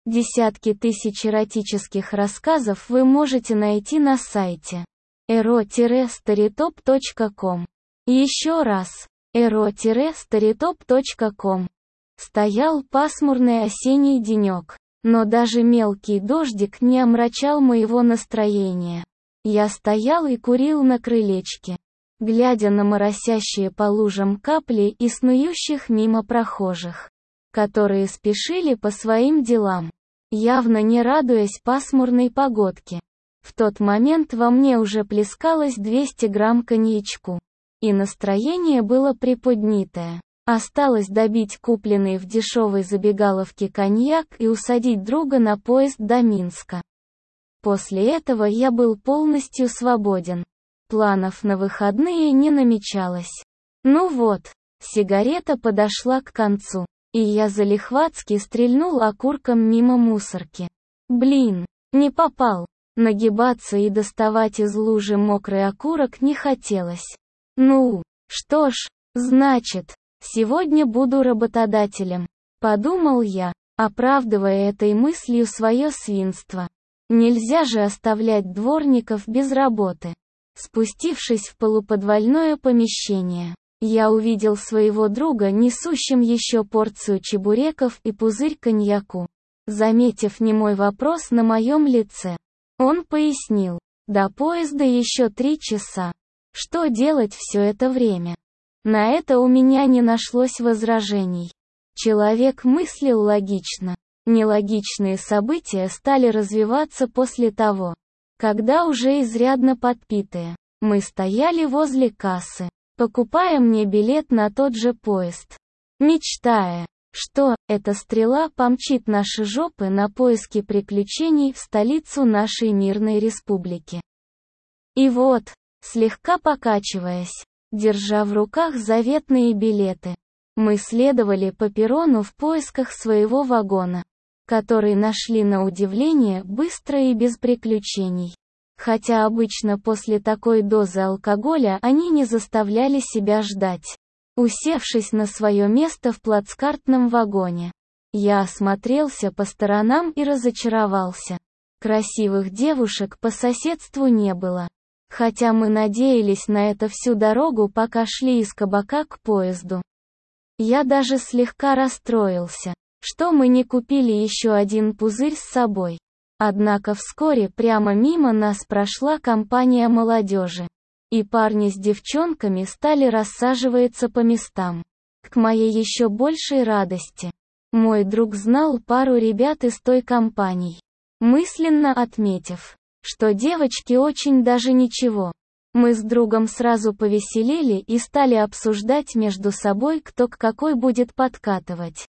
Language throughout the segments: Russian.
Десятки тысяч эротических рассказов вы можете найти на сайте ero-storytop.com. Еще раз, ero-storytop.com. Стоял пасмурный осенний денек, но даже мелкий дождик не омрачал моего настроения. Я стоял и курил на крылечке, глядя на моросящие по лужам капли и снующих мимо прохожих, которые спешили по своим делам, явно не радуясь пасмурной погодке. В тот момент во мне уже плескалось 200 грамм коньячку, и настроение было приподнятое. Осталось добить купленный в дешевой забегаловке коньяк и усадить друга на поезд до Минска. После этого я был полностью свободен. Планов на выходные не намечалось. Ну вот, сигарета подошла к концу, и я залихватски стрельнул окурком мимо мусорки. Блин, не попал. Нагибаться и доставать из лужи мокрый окурок не хотелось. Ну, что ж, значит, сегодня буду работодателем, подумал я, оправдывая этой мыслью свое свинство. Нельзя же оставлять дворников без работы. Спустившись в полуподвальное помещение, я увидел своего друга, несущим еще порцию чебуреков и пузырь коньяку. Заметив немой вопрос на моем лице, он пояснил: до поезда еще 3 часа. Что делать все это время? На это у меня не нашлось возражений. Человек мыслил логично. Нелогичные события стали развиваться после того, когда уже изрядно подпитые, мы стояли возле кассы, покупая мне билет на тот же поезд, мечтая, что эта стрела помчит наши жопы на поиски приключений в столицу нашей мирной республики. И вот, слегка покачиваясь, держа в руках заветные билеты, мы следовали по перрону в поисках своего вагона, который нашли на удивление быстро и без приключений. Хотя обычно после такой дозы алкоголя они не заставляли себя ждать. Усевшись на свое место в плацкартном вагоне, я осмотрелся по сторонам и разочаровался. Красивых девушек по соседству не было. Хотя мы надеялись на это всю дорогу, пока шли из кабака к поезду. Я даже слегка расстроился, что мы не купили еще один пузырь с собой. Однако вскоре прямо мимо нас прошла компания молодежи, и парни с девчонками стали рассаживаться по местам. К моей еще большей радости, мой друг знал пару ребят из той компании. Мысленно отметив, что девочки очень даже ничего, мы с другом сразу повеселели и стали обсуждать между собой, кто к какой будет подкатывать.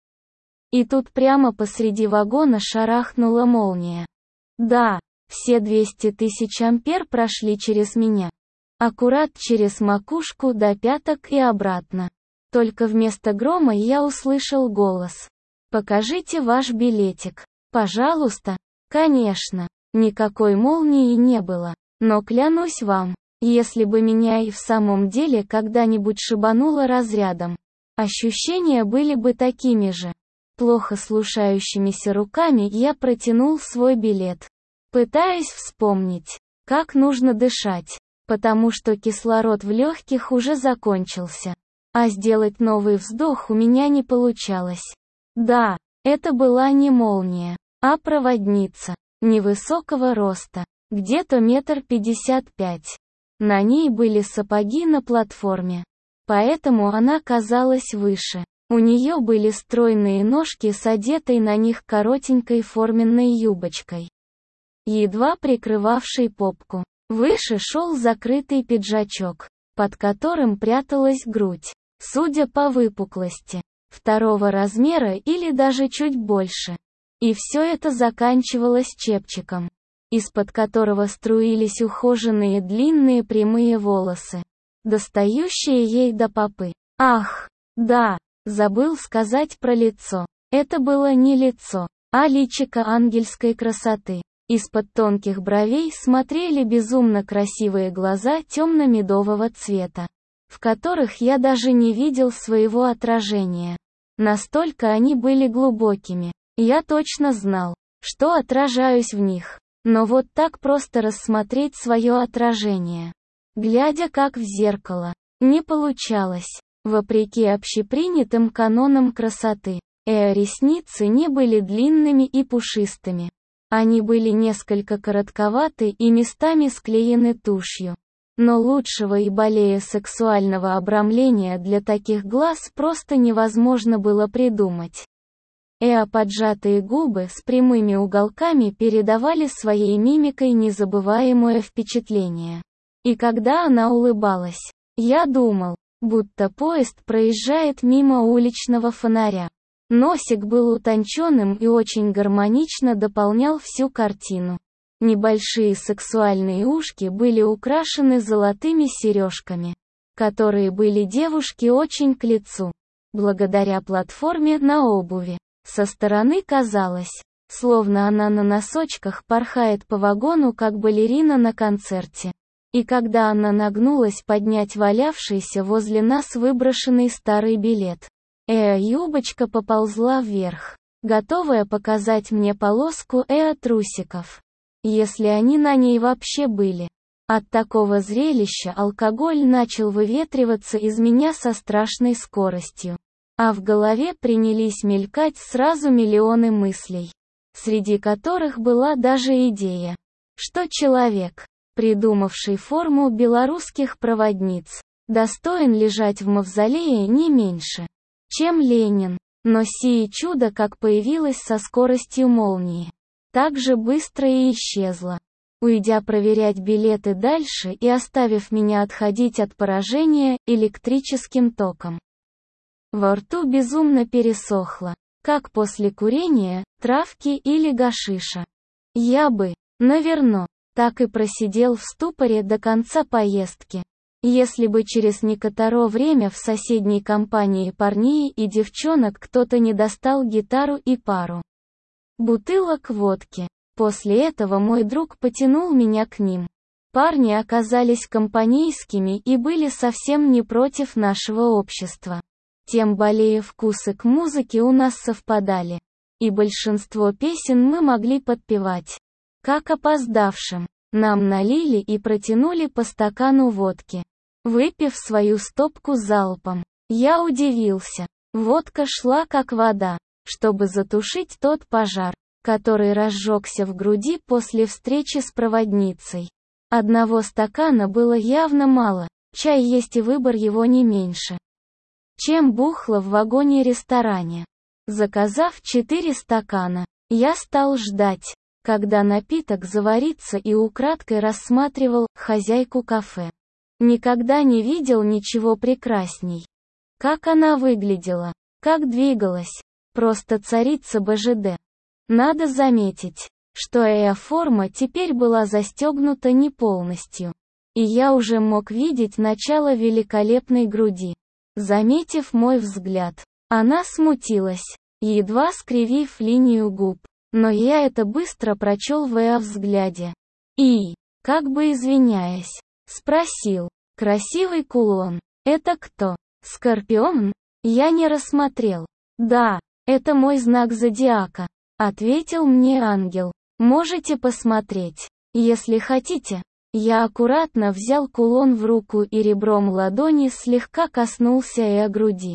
И тут прямо посреди вагона шарахнула молния. Да, все 200 тысяч ампер прошли через меня. Аккурат через макушку до пяток и обратно. Только вместо грома я услышал голос: «Покажите ваш билетик, пожалуйста». Конечно, никакой молнии не было, но клянусь вам, если бы меня и в самом деле когда-нибудь шибануло разрядом, ощущения были бы такими же. Плохо слушающимися руками я протянул свой билет, пытаясь вспомнить, как нужно дышать, потому что кислород в легких уже закончился, а сделать новый вздох у меня не получалось. Да, это была не молния, а проводница, невысокого роста, где-то 1,55 м. На ней были сапоги на платформе, поэтому она казалась выше. У нее были стройные ножки с одетой на них коротенькой форменной юбочкой, едва прикрывавшей попку. Выше шел закрытый пиджачок, под которым пряталась грудь, судя по выпуклости, 2-го размера или даже чуть больше. И все это заканчивалось чепчиком, из-под которого струились ухоженные длинные прямые волосы, достающие ей до попы. Ах, да! Забыл сказать про лицо. Это было не лицо, а личико ангельской красоты. Из-под тонких бровей смотрели безумно красивые глаза темно-медового цвета, в которых я даже не видел своего отражения. Настолько они были глубокими. Я точно знал, что отражаюсь в них. Но вот так просто рассмотреть свое отражение, глядя как в зеркало, не получалось. Вопреки общепринятым канонам красоты, ресницы не были длинными и пушистыми. Они были несколько коротковаты и местами склеены тушью. Но лучшего и более сексуального обрамления для таких глаз просто невозможно было придумать. Поджатые губы с прямыми уголками передавали своей мимикой незабываемое впечатление. И когда она улыбалась, я думал, будто поезд проезжает мимо уличного фонаря. Носик был утонченным и очень гармонично дополнял всю картину. Небольшие сексуальные ушки были украшены золотыми сережками, которые были девушке очень к лицу. Благодаря платформе на обуви, со стороны казалось, словно она на носочках порхает по вагону как балерина на концерте. И когда она нагнулась поднять валявшийся возле нас выброшенный старый билет, юбочка поползла вверх, готовая показать мне полоску трусиков. Если они на ней вообще были. От такого зрелища алкоголь начал выветриваться из меня со страшной скоростью. А в голове принялись мелькать сразу миллионы мыслей, среди которых была даже идея, что человек, придумавший форму белорусских проводниц, достоин лежать в мавзолее не меньше, чем Ленин. Но сие чудо как появилось со скоростью молнии, так же быстро и исчезло, уйдя проверять билеты дальше и оставив меня отходить от поражения электрическим током. Во рту безумно пересохло, как после курения, травки или гашиша. Я бы, наверно, так и просидел в ступоре до конца поездки, если бы через некоторое время в соседней компании парней и девчонок кто-то не достал гитару и пару бутылок водки. После этого мой друг потянул меня к ним. Парни оказались компанейскими и были совсем не против нашего общества. Тем более вкусы к музыке у нас совпадали. И большинство песен мы могли подпевать. Как опоздавшим, нам налили и протянули по стакану водки. Выпив свою стопку залпом, я удивился. Водка шла как вода, чтобы затушить тот пожар, который разжегся в груди после встречи с проводницей. Одного стакана было явно мало, чай есть и выбор его не меньше, чем бухло в вагоне-ресторане. Заказав 4 стакана, я стал ждать, когда напиток заварится, и украдкой рассматривал хозяйку кафе. Никогда не видел ничего прекрасней. Как она выглядела, как двигалась. Просто царица БЖД. Надо заметить, что форма теперь была застегнута не полностью. И я уже мог видеть начало великолепной груди. Заметив мой взгляд, она смутилась, едва скривив линию губ. Но я это быстро прочел в взгляде. И, как бы извиняясь, спросил: «Красивый кулон, это кто? Скорпион?» Я не рассмотрел. «Да, это мой знак зодиака», — ответил мне ангел. «Можете посмотреть, если хотите». Я аккуратно взял кулон в руку и ребром ладони слегка коснулся груди.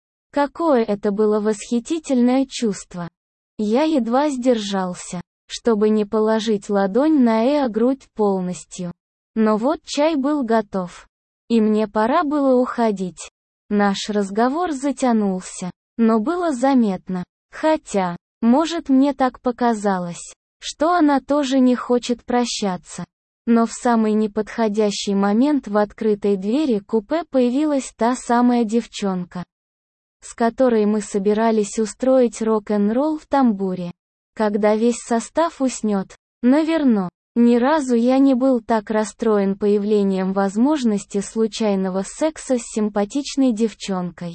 Какое это было восхитительное чувство! Я едва сдержался, чтобы не положить ладонь на грудь полностью. Но вот чай был готов. И мне пора было уходить. Наш разговор затянулся, но было заметно. Хотя, может, мне так показалось, что она тоже не хочет прощаться. Но в самый неподходящий момент в открытой двери купе появилась та самая девчонка, с которой мы собирались устроить рок-н-ролл в тамбуре. Когда весь состав уснет, наверно. Ни разу я не был так расстроен появлением возможности случайного секса с симпатичной девчонкой.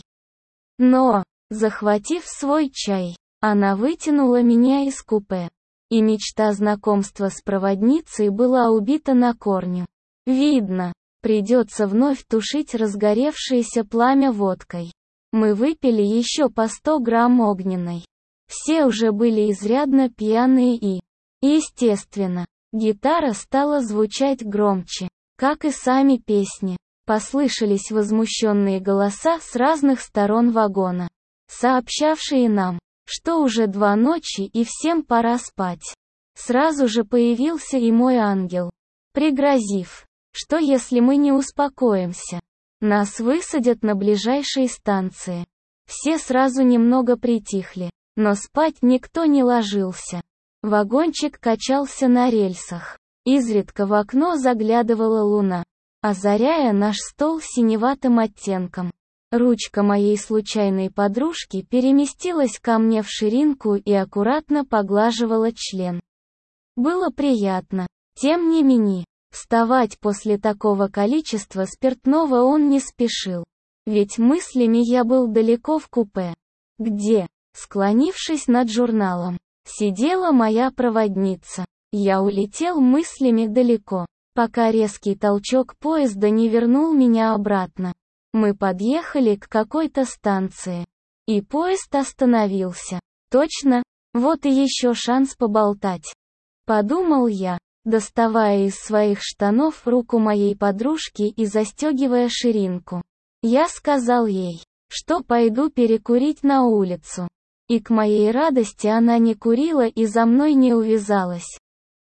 Но, захватив свой чай, она вытянула меня из купе. И мечта знакомства с проводницей была убита на корню. Видно, придется вновь тушить разгоревшееся пламя водкой. Мы выпили еще по 100 грамм огненной. Все уже были изрядно пьяные и, естественно, гитара стала звучать громче, как и сами песни. Послышались возмущенные голоса с разных сторон вагона, сообщавшие нам, что уже 2 ночи и всем пора спать. Сразу же появился и мой ангел, пригрозив, что если мы не успокоимся, нас высадят на ближайшей станции. Все сразу немного притихли, но спать никто не ложился. Вагончик качался на рельсах. Изредка в окно заглядывала луна, озаряя наш стол синеватым оттенком. Ручка моей случайной подружки переместилась ко мне в ширинку и аккуратно поглаживала член. Было приятно. Тем не менее, вставать после такого количества спиртного он не спешил. Ведь мыслями я был далеко в купе, где, склонившись над журналом, сидела моя проводница. Я улетел мыслями далеко, пока резкий толчок поезда не вернул меня обратно. Мы подъехали к какой-то станции, и поезд остановился. Точно, вот и еще шанс поболтать. Подумал я, доставая из своих штанов руку моей подружки и застегивая ширинку. Я сказал ей, что пойду перекурить на улицу. И к моей радости она не курила и за мной не увязалась.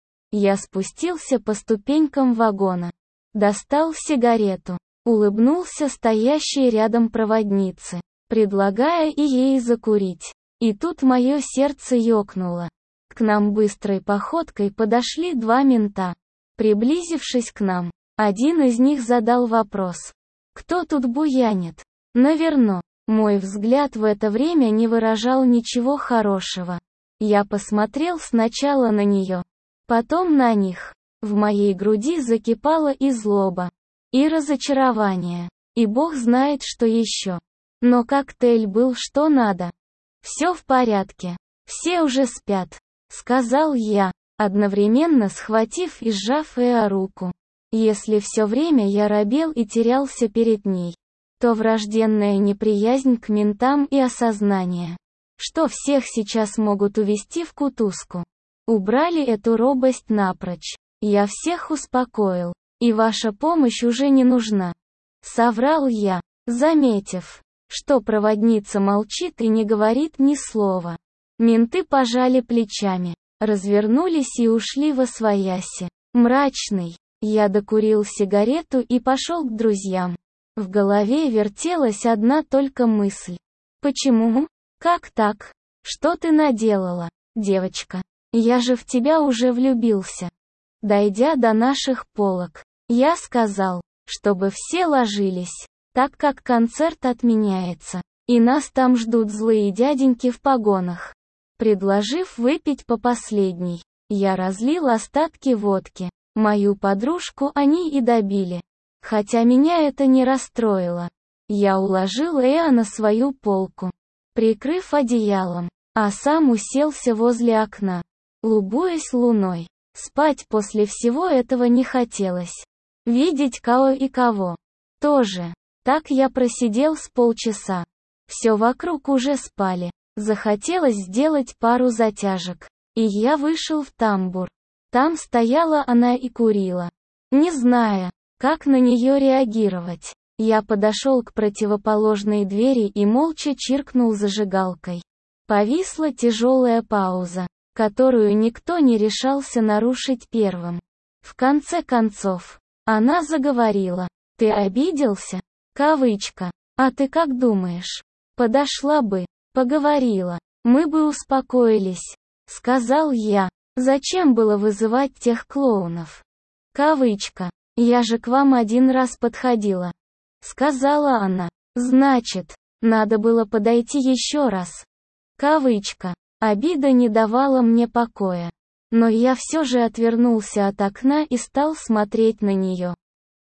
Я спустился по ступенькам вагона, достал сигарету, улыбнулся стоящей рядом проводнице, предлагая и ей закурить. И тут мое сердце ёкнуло. К нам быстрой походкой подошли 2 мента. Приблизившись к нам, один из них задал вопрос: «Кто тут буянит?» Наверно. Мой взгляд в это время не выражал ничего хорошего. Я посмотрел сначала на нее, потом на них. В моей груди закипала и злоба, и разочарование, и бог знает что еще. Но коктейль был что надо. «Все в порядке. Все уже спят», — сказал я, одновременно схватив и сжав Эа руку. Если все время я робел и терялся перед ней, то врожденная неприязнь к ментам и осознание, что всех сейчас могут увезти в кутузку, убрали эту робость напрочь. Я всех успокоил, и ваша помощь уже не нужна. Соврал я, заметив, что проводница молчит и не говорит ни слова. Менты пожали плечами, развернулись и ушли восвояси. Мрачный. Я докурил сигарету и пошел к друзьям. В голове вертелась одна только мысль. Почему? Как так? Что ты наделала, девочка? Я же в тебя уже влюбился. Дойдя до наших полок, я сказал, чтобы все ложились, так как концерт отменяется, и нас там ждут злые дяденьки в погонах. Предложив выпить по последней, я разлил остатки водки. Мою подружку они и добили. Хотя меня это не расстроило. Я уложил Эа на свою полку, прикрыв одеялом, а сам уселся возле окна, любуясь луной. Спать после всего этого не хотелось. Видеть кого и кого тоже. Так я просидел с полчаса. Все вокруг уже спали. Захотелось сделать пару затяжек. И я вышел в тамбур. Там стояла она и курила. Не зная, как на нее реагировать, я подошел к противоположной двери и молча чиркнул зажигалкой. Повисла тяжелая пауза, которую никто не решался нарушить первым. В конце концов, она заговорила. «Ты обиделся?» Кавычка. «А ты как думаешь? Подошла бы, поговорила, мы бы успокоились», — сказал я. «Зачем было вызывать тех клоунов?» Кавычка. «Я же к вам один раз подходила», — сказала она. «Значит, надо было подойти еще раз». Кавычка. Обида не давала мне покоя. Но я все же отвернулся от окна и стал смотреть на нее.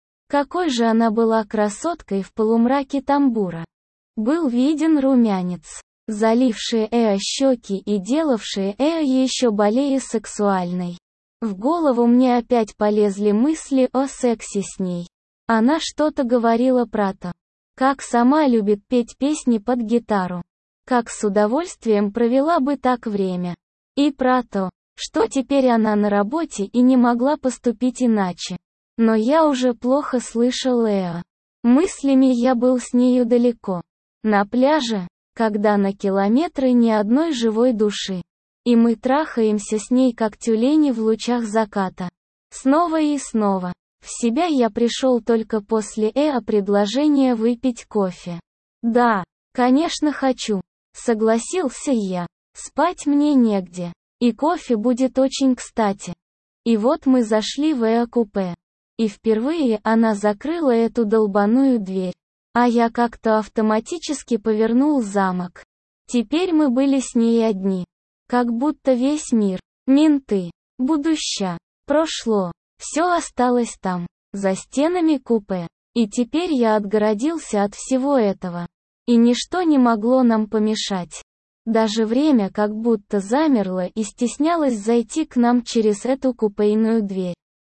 Какой же она была красоткой в полумраке тамбура. Был виден румянец, заливший Эа щеки и делавший Эа еще более сексуальной. В голову мне опять полезли мысли о сексе с ней. Она что-то говорила про то, как сама любит петь песни под гитару. как с удовольствием провела бы так время. И про то, что теперь она на работе и не могла поступить иначе. Но я уже плохо слышал Эа. Мыслями я был с нею далеко. На пляже, когда на километры ни одной живой души. И мы трахаемся с ней как тюлени в лучах заката. Снова и снова. В себя я пришел только после предложения выпить кофе. Да, конечно хочу. Согласился я. Спать мне негде. И кофе будет очень кстати. И вот мы зашли в купе. И впервые она закрыла эту долбаную дверь. А я как-то автоматически повернул замок. Теперь мы были с ней одни. Как будто весь мир, менты, будущее, прошло, все осталось там, за стенами купе. И теперь я отгородился от всего этого. И ничто не могло нам помешать. Даже время как будто замерло и стеснялось зайти к нам через эту купейную дверь.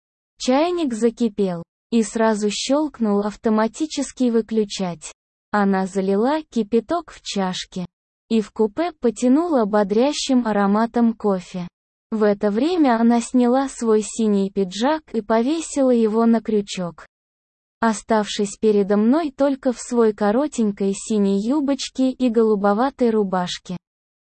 Чайник закипел, и сразу щелкнул автоматический выключать. Она залила кипяток в чашке. И в купе потянуло бодрящим ароматом кофе. В это время она сняла свой синий пиджак и повесила его на крючок, оставшись передо мной только в свой коротенькой синей юбочке и голубоватой рубашке,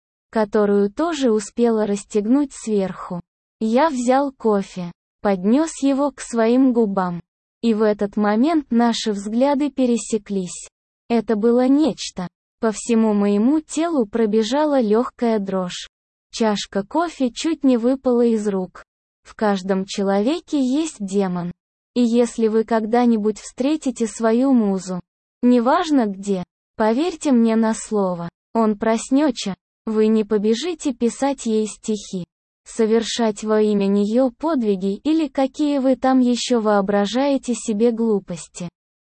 которую тоже успела расстегнуть сверху. Я взял кофе, поднес его к своим губам. И в этот момент наши взгляды пересеклись. Это было нечто. По всему моему телу пробежала легкая дрожь. Чашка кофе чуть не выпала из рук. В каждом человеке есть демон. И если вы когда-нибудь встретите свою музу, неважно где, поверьте мне на слово, он проснется, вы не побежите писать ей стихи, совершать во имя нее подвиги или какие вы там еще воображаете себе глупости.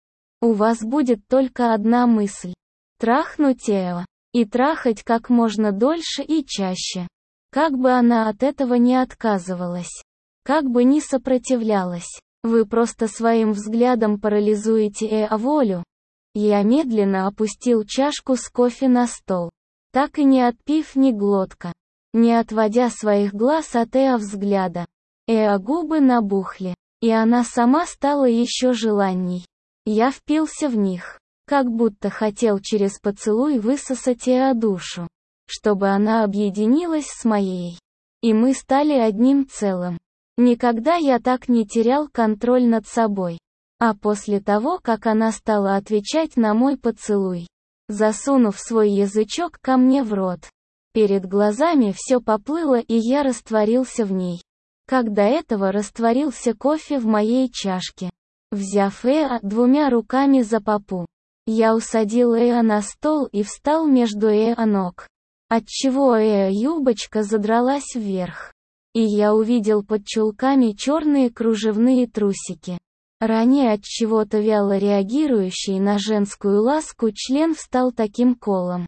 У вас будет только одна мысль. Трахнуть Эва. И трахать как можно дольше и чаще. Как бы она от этого не отказывалась. Как бы ни сопротивлялась. Вы просто своим взглядом парализуете волю. Я медленно опустил чашку с кофе на стол. Так и не отпив ни глотка. Не отводя своих глаз от взгляда. Губы набухли. И она сама стала еще желанней. Я впился в них. Как будто хотел через поцелуй высосать душу, чтобы она объединилась с моей. И мы стали одним целым. Никогда я так не терял контроль над собой. А после того, как она стала отвечать на мой поцелуй, засунув свой язычок ко мне в рот, перед глазами все поплыло и я растворился в ней. Как до этого растворился кофе в моей чашке. Взяв двумя руками за попу, я усадил на стол и встал между ног, отчего юбочка задралась вверх. И я увидел под чулками черные кружевные трусики. Ранее от чего-то вяло реагирующий на женскую ласку член встал таким колом.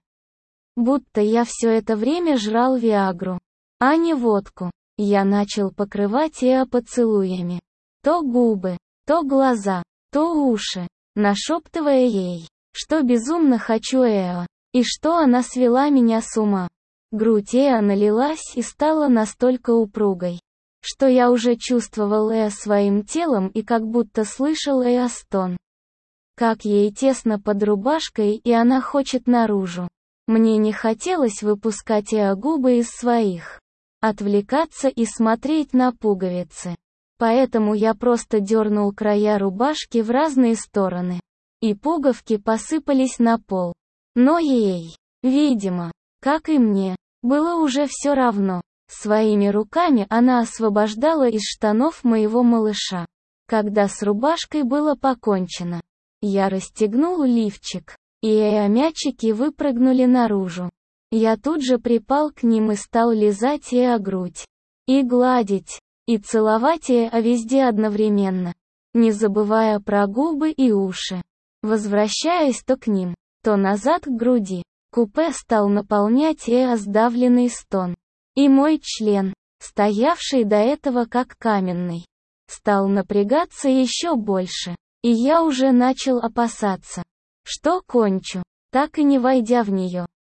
Будто я все это время жрал виагру, а не водку. Я начал покрывать поцелуями. То губы, то глаза, то уши. Нашептывая ей, что безумно хочу и что она свела меня с ума. Грудь налилась и стала настолько упругой, что я уже чувствовал своим телом и как будто слышал стон. Как ей тесно под рубашкой и она хочет наружу. Мне не хотелось выпускать губы из своих, отвлекаться и смотреть на пуговицы. Поэтому я просто дернул края рубашки в разные стороны. И пуговки посыпались на пол. Но ей, видимо, как и мне, было уже все равно. Своими руками она освобождала из штанов моего малыша. Когда с рубашкой было покончено, я расстегнул лифчик, и мячики выпрыгнули наружу. Я тут же припал к ним и стал лизать грудь. И гладить. И целовать везде одновременно, не забывая про губы и уши. Возвращаясь то к ним, то назад к груди. Купе стал наполнять сдавленный стон. И мой член, стоявший до этого как каменный, стал напрягаться еще больше. И я уже начал опасаться, что кончу, так и не войдя в нее.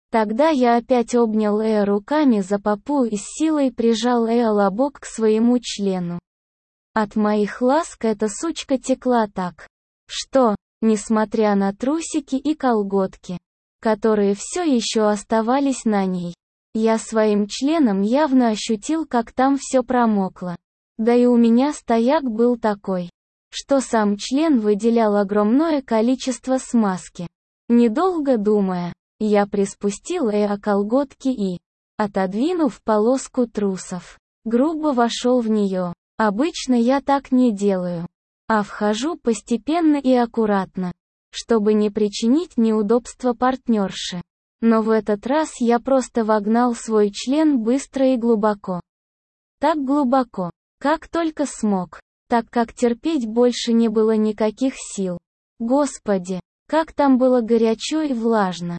Тогда я опять обнял руками за попу и с силой прижал лобок к своему члену. От моих ласк эта сучка текла так, что, несмотря на трусики и колготки, которые все еще оставались на ней, я своим членом явно ощутил, как там все промокло. Да и у меня стояк был такой, что сам член выделял огромное количество смазки. Недолго думая, я приспустил колготки и, отодвинув полоску трусов, грубо вошел в нее. Обычно я так не делаю, а вхожу постепенно и аккуратно, чтобы не причинить неудобства партнерше. Но в этот раз я просто вогнал свой член быстро и глубоко. Так глубоко, как только смог, так как терпеть больше не было никаких сил. Господи, как там было горячо и влажно.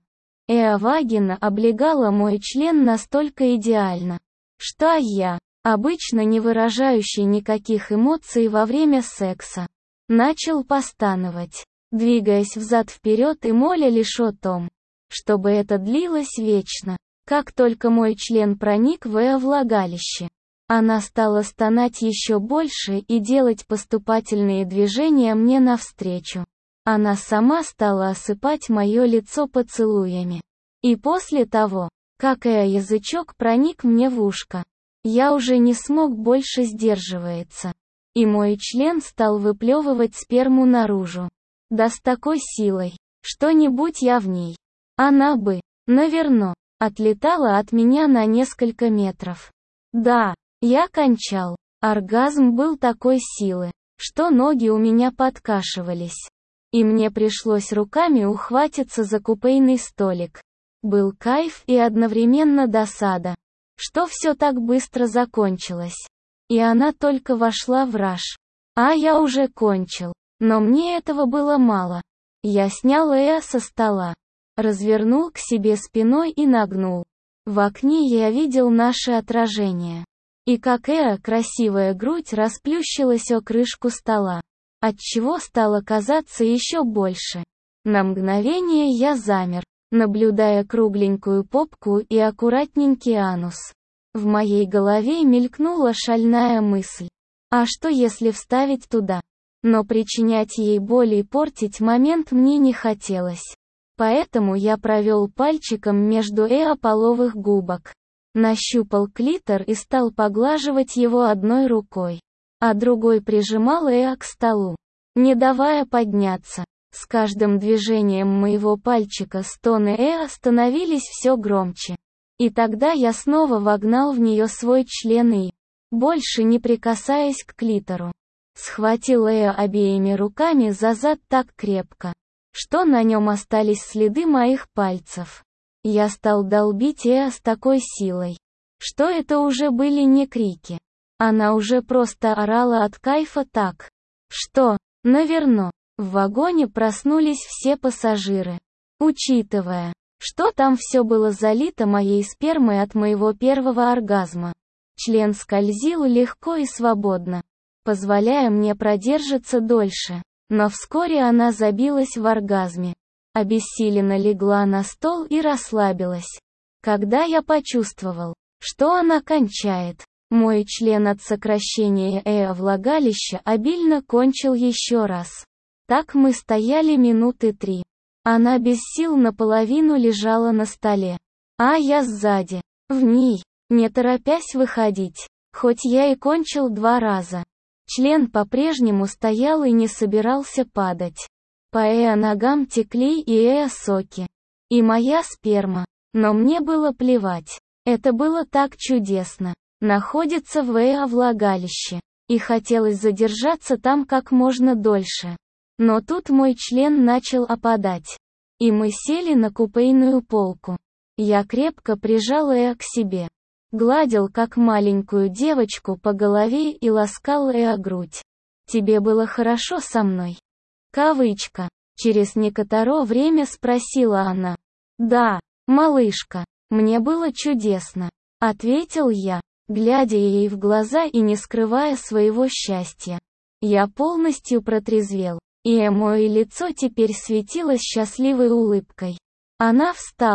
Вагина облегала мой член настолько идеально, что я, обычно не выражающий никаких эмоций во время секса, начал постановать, двигаясь взад-вперед и моля лишь о том, чтобы это длилось вечно. Как только мой член проник в влагалище, она стала стонать еще больше и делать поступательные движения мне навстречу. Она сама стала осыпать мое лицо поцелуями. И после того, как язычок проник мне в ушко, я уже не смог больше сдерживаться. И мой член стал выплевывать сперму наружу. Да с такой силой, что не будь я в ней, она бы, наверно, отлетала от меня на несколько метров. Да, я кончал. Оргазм был такой силы, что ноги у меня подкашивались. И мне пришлось руками ухватиться за купейный столик. Был кайф и одновременно досада, что все так быстро закончилось. И она только вошла в раж. А я уже кончил. Но мне этого было мало. Я снял со стола, развернул к себе спиной и нагнул. В окне я видел наше отражение. И как красивая грудь расплющилась о крышку стола, отчего стало казаться еще больше. На мгновение я замер, наблюдая кругленькую попку и аккуратненький анус. В моей голове мелькнула шальная мысль. А что если вставить туда? Но причинять ей боль и портить момент мне не хотелось. Поэтому я провел пальчиком между половых губок. Нащупал клитор и стал поглаживать его одной рукой, а другой прижимал к столу, не давая подняться. С каждым движением моего пальчика стоны становились все громче. И тогда я снова вогнал в нее свой член и, больше не прикасаясь к клитору, схватил обеими руками за зад так крепко, что на нем остались следы моих пальцев. Я стал долбить с такой силой, что это уже были не крики. Она уже просто орала от кайфа так, что, наверно, в вагоне проснулись все пассажиры. Учитывая, что там все было залито моей спермой от моего первого оргазма, член скользил легко и свободно, позволяя мне продержаться дольше. Но вскоре она забилась в оргазме. Обессиленно легла на стол и расслабилась. Когда я почувствовал, что она кончает, мой член от сокращения влагалища обильно кончил еще раз. Так мы стояли минуты 3. Она без сил наполовину лежала на столе, а я сзади, в ней, не торопясь выходить, хоть я и кончил 2 раза. Член по-прежнему стоял и не собирался падать. По ногам текли и соки. И моя сперма. Но мне было плевать. Это было так чудесно. Находится в влагалище. И хотелось задержаться там как можно дольше. Но тут мой член начал опадать. И мы сели на купейную полку. Я крепко прижал к себе. Гладил как маленькую девочку по голове и ласкал грудь. «Тебе было хорошо со мной?» Кавычка. Через некоторое время спросила она. «Да, малышка, мне было чудесно», — ответил я, глядя ей в глаза и не скрывая своего счастья. Я полностью протрезвел, и мое лицо теперь светилось счастливой улыбкой. Она встала,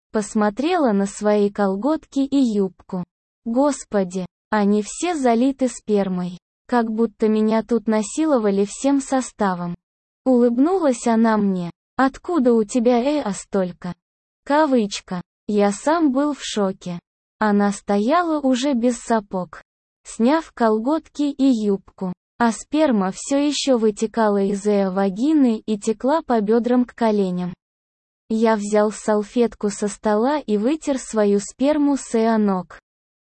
Посмотрела на свои колготки и юбку. Господи, они все залиты спермой. Как будто меня тут насиловали всем составом. Улыбнулась она мне. Откуда у тебя столько? Кавычка. Я сам был в шоке. Она стояла уже без сапог, сняв колготки и юбку, а сперма все еще вытекала из вагины и текла по бедрам к коленям. Я взял салфетку со стола и вытер свою сперму с ног.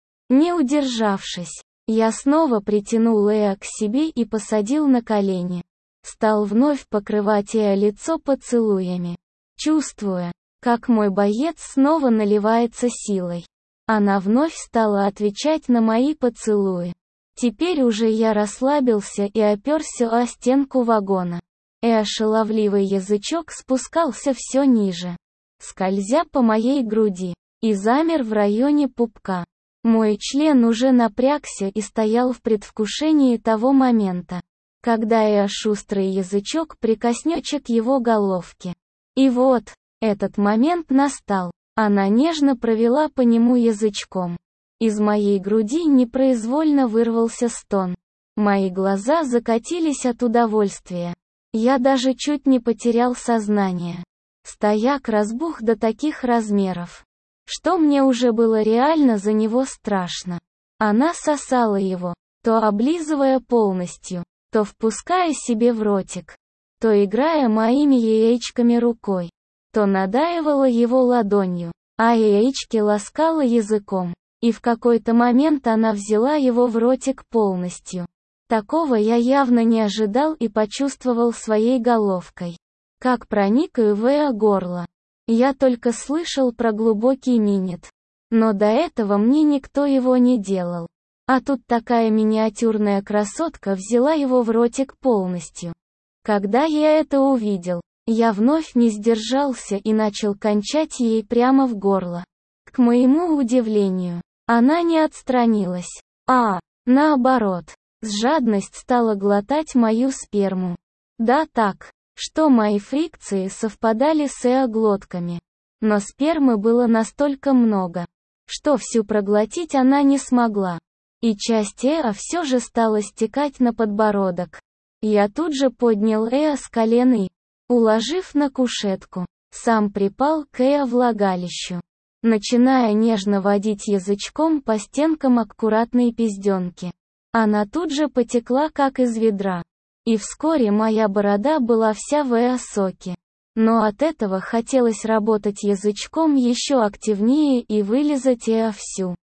Не удержавшись, я снова притянул к себе и посадил на колени. Стал вновь покрывать лицо поцелуями, чувствуя, как мой боец снова наливается силой. Она вновь стала отвечать на мои поцелуи. Теперь уже я расслабился и оперся о стенку вагона. Шаловливый язычок спускался все ниже, скользя по моей груди, и замер в районе пупка. Мой член уже напрягся и стоял в предвкушении того момента, когда шустрый язычок прикоснется к его головке. И вот, этот момент настал. Она нежно провела по нему язычком. Из моей груди непроизвольно вырвался стон. Мои глаза закатились от удовольствия. Я даже чуть не потерял сознание. Стояк разбух до таких размеров, что мне уже было реально за него страшно. Она сосала его, то облизывая полностью, то впуская себе в ротик, то играя моими яичками рукой, то надаивала его ладонью, а яички ласкала языком, и в какой-то момент она взяла его в ротик полностью. Такого я явно не ожидал и почувствовал своей головкой, как проникаю в горло. Я только слышал про глубокий минет, но до этого мне никто его не делал. А тут такая миниатюрная красотка взяла его в ротик полностью. Когда я это увидел, я вновь не сдержался и начал кончать ей прямо в горло. К моему удивлению, она не отстранилась, а, наоборот, с жадностью стала глотать мою сперму. Да так, что мои фрикции совпадали с глотками. Но спермы было настолько много, что всю проглотить она не смогла. И часть все же стала стекать на подбородок. Я тут же поднял с колен и, уложив на кушетку, сам припал к влагалищу, начиная нежно водить язычком по стенкам аккуратной пизденки. Она тут же потекла как из ведра. И вскоре моя борода была вся в соке. Но от этого хотелось работать язычком еще активнее и вылизать всю.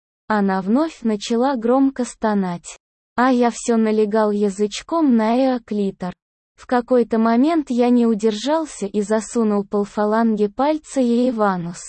Она вновь начала громко стонать. А я все налегал язычком на клитор. В какой-то момент я не удержался и засунул полфаланги пальца ей в анус,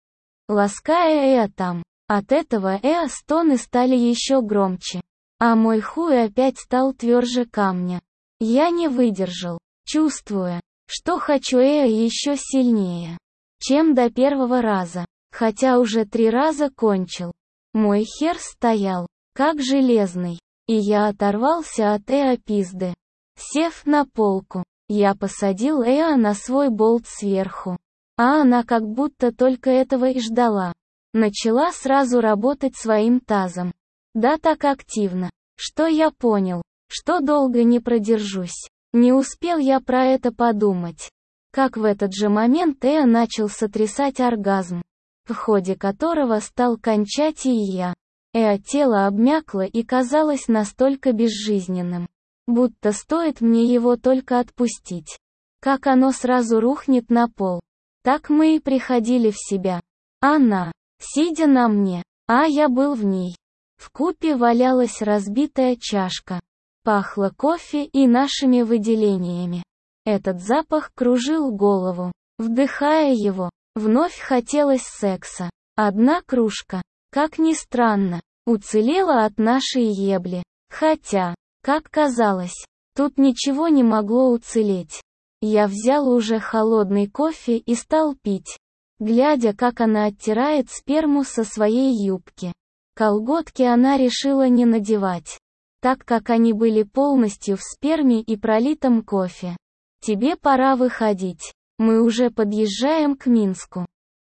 лаская там. От этого стоны стали еще громче. А мой хуй опять стал тверже камня. Я не выдержал, чувствуя, что хочу еще сильнее, чем до первого раза, хотя уже 3 раза кончил. Мой хер стоял, как железный, и я оторвался от пизды. Сев на полку, я посадил на свой болт сверху, а она как будто только этого и ждала. Начала сразу работать своим тазом. Да так активно, что я понял, что долго не продержусь. Не успел я про это подумать, как в этот же момент начал сотрясать оргазм, в ходе которого стал кончать и я. Тело обмякло и казалось настолько безжизненным, будто стоит мне его только отпустить, как оно сразу рухнет на пол. Так мы и приходили в себя. Она, сидя на мне, а я был в ней. Вкупе валялась разбитая чашка. Пахло кофе и нашими выделениями. Этот запах кружил голову. Вдыхая его, вновь хотелось секса. Одна кружка, как ни странно, уцелела от нашей ебли. Хотя, как казалось, тут ничего не могло уцелеть. Я взял уже холодный кофе и стал пить, глядя, как она оттирает сперму со своей юбки. Колготки она решила не надевать, так как они были полностью в сперме и пролитом кофе. «Тебе пора выходить. Мы уже подъезжаем к Минску».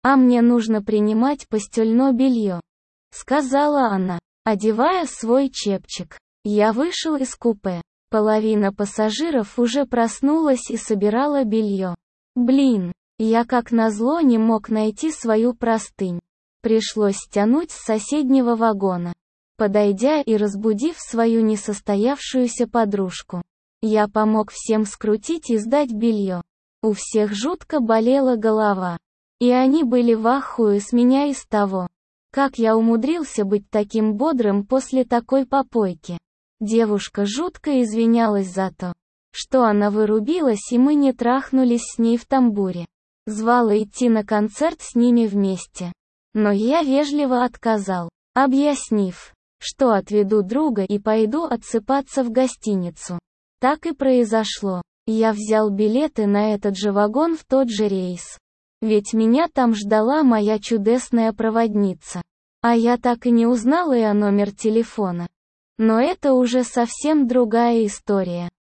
«А мне нужно принимать постельное белье», — сказала она, одевая свой чепчик. Я вышел из купе. Половина пассажиров уже проснулась и собирала белье. Блин, я как назло не мог найти свою простынь. Пришлось стянуть с соседнего вагона. Подойдя и разбудив свою несостоявшуюся подружку, я помог всем скрутить и сдать белье. У всех жутко болела голова. И они были в ахуе с меня из того, как я умудрился быть таким бодрым после такой попойки. Девушка жутко извинялась за то, что она вырубилась и мы не трахнулись с ней в тамбуре. Звала идти на концерт с ними вместе. Но я вежливо отказал, объяснив, что отведу друга и пойду отсыпаться в гостиницу. Так и произошло. Я взял билеты на этот же вагон в тот же рейс. Ведь меня там ждала моя чудесная проводница. А я так и не узнал ее номер телефона. Но это уже совсем другая история.